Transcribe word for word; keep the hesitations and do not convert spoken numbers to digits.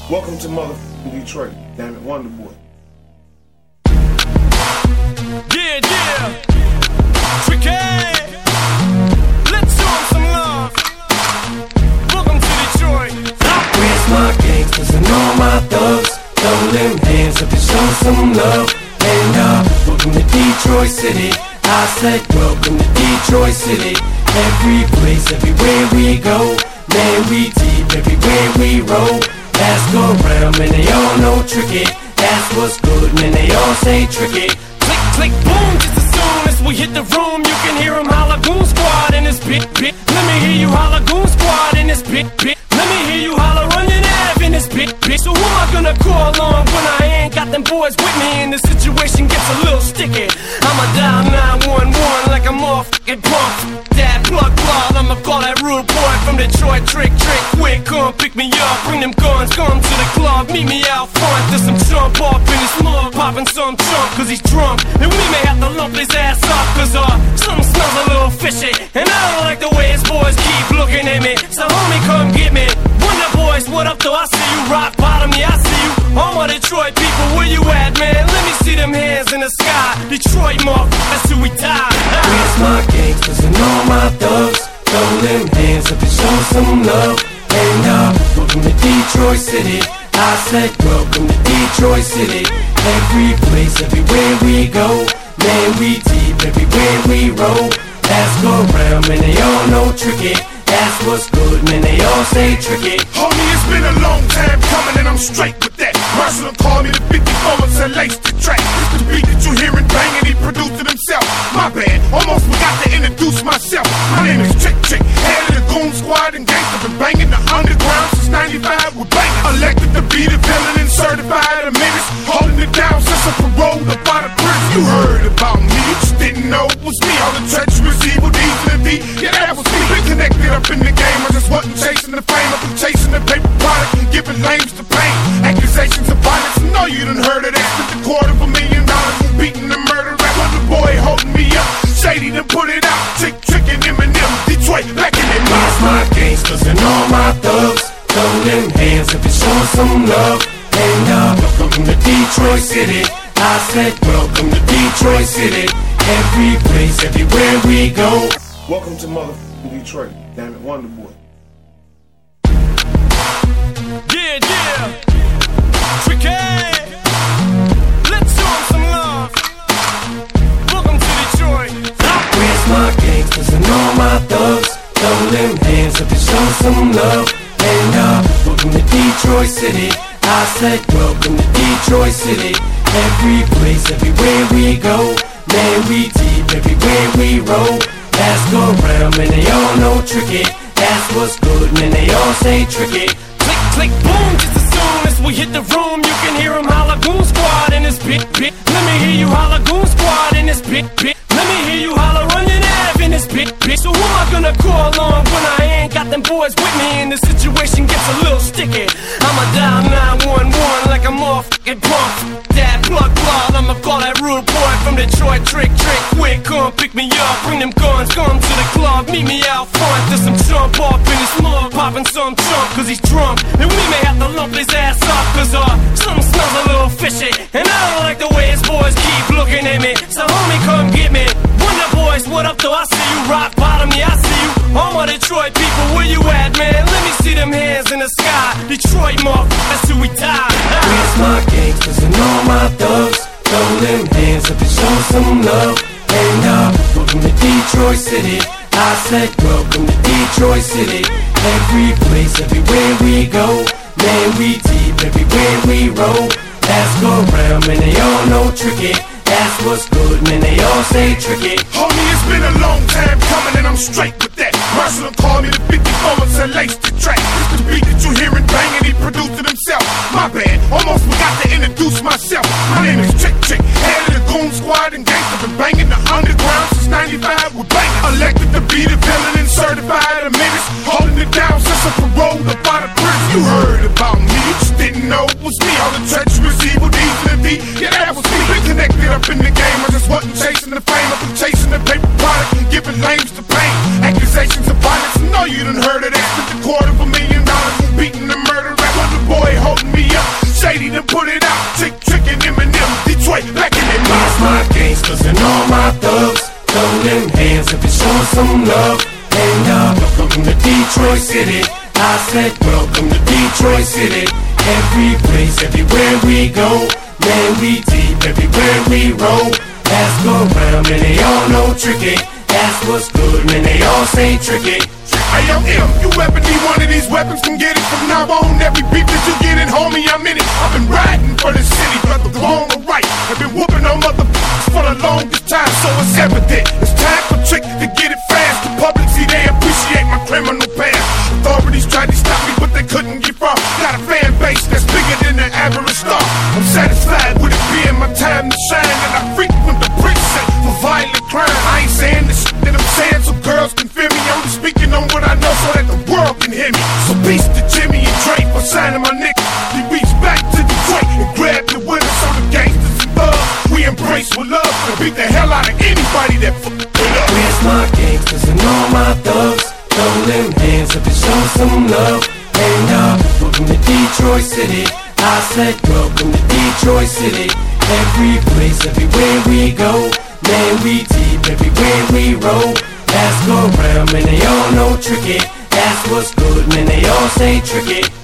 Welcome to motherfucking Detroit. Damn it, Wonder Boy. Yeah, yeah. Tricky. Let's show 'em some love. Welcome to Detroit. Where's my gangsters and all my thugs? Throw them hands up and show some love. And uh, welcome to Detroit City. I said welcome to Detroit City. Every place, everywhere we go. Man, we deep everywhere we roll. Ask around, man, they all know tricky. That's what's good, man, they all say tricky. Click, click, boom, just as soon as we hit the room, you can hear 'em holla Goon Squad in this bit, bit. Let me hear you holla Goon Squad in this bit, bit. Let me hear you holla running Ave in this bit, bit. So who am I gonna call on when I ain't got them boys with me and the situation gets a little sticky? I'ma dial nine one one like I'm all f***ing pumped. That plug plug, I'ma call that rude boy from Detroit. Trick, trick, quick, come pick me up. Bring them guns, come to the club. Meet me out front, there's some jump off in his mug. Popping some chunk, cause he's drunk. And we may have to lump his ass up, cause uh, something smells a little fishy. And I don't like the way his boys keep looking at me. So homie, come get me. Wonder boys, what up though? I see you. Rock bottom, yeah, I see you. All my Detroit people, where you at, man? Let me see them hands in the sky. Detroit, motherfuckers, till we die. Where's my gangsters and all my thugs? Throw them hands up and show some love. And uh, welcome to Detroit City. I said welcome to Detroit City. Every place, everywhere we go. Man, we deep everywhere we roll. Ask around, man, they all know tricky. That's what's good, man, they all say tricky. Homie, it's been a long time coming and I'm straight with that. Marshall called me the fifty-four and said lace the track. It's the beat that you hearin' bangin', he produced it himself. My bad, almost forgot to introduce myself. My name is Trick Trick, head of the Goon Squad and gangsta been bangin' the underground since ninety-five with bangin'. Elected to be the villain and certified a menace. Holding it down since I paroled up out of prison. You heard about me, you just didn't know it was me. All the treacherous evil deeds in the D, yeah that was me. Been connected up in the game, I just wasn't chasing the fame. I've been chasing the paper product and giving lames to pain. Accusations of violence, no you done heard of that. Spent a quarter of a million dollars beating the murder rap. Wonder boy holding me up, Shady done put it out. Trick, trickin' Eminem, Detroit back in it. Where's my gangsters and all my thugs? Throw them hands up and show some love. And uh, welcome to Detroit City. I said welcome to Detroit City. Every place, everywhere we go. Welcome to motherfucking Detroit. Damn it, Wonder Boy. Yeah, yeah. Tricky. Let's show 'em some love. Welcome to Detroit. Where's my gangsters and all my thugs? Throw them hands up and show some love. And uh, welcome to Detroit City. I said welcome to Detroit City. Every place, everywhere we go. Man, we deep everywhere we roll. Ask around, man, they all know tricky. That's what's good, man, they all say tricky. Click, click, boom, just as soon as we hit the room, you can hear 'em holla Goon Squad in this bit, bit. Let me hear you holla Goon Squad in this bit, bit. Let me hear you holla running Ave in this bit, bit. So who am I gonna call on when I ain't got them boys with me and the situation gets a little sticky? I'ma dial nine one one like I'm all f***ing pumped. That plug plug, I'ma call that rude boy from Detroit. Trick, trick, quick, come pick me up. Bring them guns, come to the club. Meet me out front, there's some jump off in his mug. Popping some chunk, cause he's drunk. And we may have to lump his ass up, cause uh, something smells a little fishy. And I don't like the way his boys keep looking at me. So homie, come get me. Wonder boys, what up though? I see you. Rock bottom, yeah, I see you. All my Detroit people, where you at, man? Let me see them hands in the sky. Detroit, motherfuckers, till we die. Where's my gangsters and all my thugs? Throw them hands up and show some love. And uh, welcome to Detroit City. I said welcome to Detroit City. Every place, everywhere we go. Man, we deep everywhere we roll. Ask around, man, they all know tricky. That's what's good, man, they all say tricky. Homie, it's been a long time coming and I'm straight with that. Marshall called me the fifty-four and said lace the track. It's the beat that you hearin' bangin', he produced it himself. My bad, almost forgot to introduce myself. My name is Trick Trick, head of the Goon Squad and gangsta been bangin' the underground since ninety-five with bangin'. Elected to be the villain and certified a menace. Holding it down since I paroled up out of prison. You heard about me, you just didn't know it was me. All the treacherous evil deeds in the D, yeah that was me. Been connected up in the game, I just wasn't chasing the fame. I've been chasing the paper product and giving lames to pain. Accusations of violence, no you done heard of that. Spent a quarter of a million dollars beating the murder rap. Wonder boy holding me right back in their Where's mouth. my gangsters and all my thugs? Throw them hands if you're showing some love. And uh, welcome to Detroit City. I said welcome to Detroit City. Every place, everywhere we go, man, we deep everywhere we roll. Ask around, man, they all know tricky. Ask what's good, man, they all say tricky. I am M, you ever need one of these weapons, can get it from now on. Every beat that you get in, homie, I'm in it. I've been riding for the city, whether wrong or right. I've been whooping on motherfuckers for the longest time, so it's evident. It's time for Trick to get it fast. The public see they appreciate my criminal past. Authorities tried to stop me, but they couldn't get far. Got a fan base that's bigger than the average star. I'm satisfied with it being my time to shine, and I frequent the precinct for violent crime. I ain't saying the shit that I'm saying so girls can feel me. I'm just speaking on what I know so that the world can hear me. So peace to Jimmy and Drake for signing my nigga. We reach back to Detroit and grab the winners on the gangsters and thugs. We embrace with love and beat the hell out of anybody that fuck with us. Where's my gangsters and all my thugs? Throw them hands up and show some love. And uh, welcome to Detroit City. I said welcome to Detroit City. Every place, everywhere we go, man, we deep everywhere we roll. Ask around, man, they all know tricky. Ask what's good, man, they all say tricky.